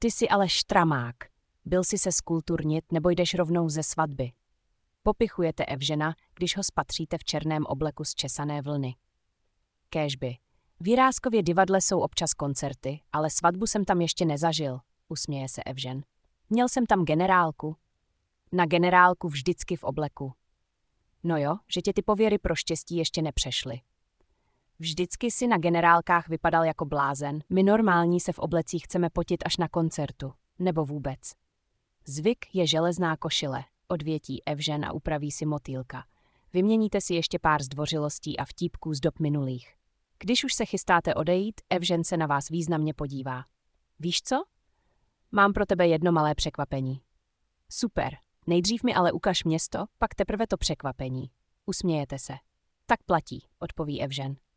Ty jsi ale štramák. Byl jsi se skulturnit nebo jdeš rovnou ze svatby? Popichujete Evžena, když ho spatříte v černém obleku z česané vlny. Kéžby. V Jiráskově divadle jsou občas koncerty, ale svatbu jsem tam ještě nezažil, usměje se Evžen. Měl jsem tam generálku. Na generálku vždycky v obleku. No jo, že tě ty pověry pro štěstí ještě nepřešly. Vždycky si na generálkách vypadal jako blázen, my normální se v oblecích chceme potit až na koncertu, nebo vůbec. Zvyk je železná košile, odvětí Evžen a upraví si motýlka. Vyměníte si ještě pár zdvořilostí a vtípků z dob minulých. Když už se chystáte odejít, Evžen se na vás významně podívá. Víš co? Mám pro tebe jedno malé překvapení. Super, nejdřív mi ale ukaž město, pak teprve to překvapení. Usmějete se. Tak platí, odpoví Evžen.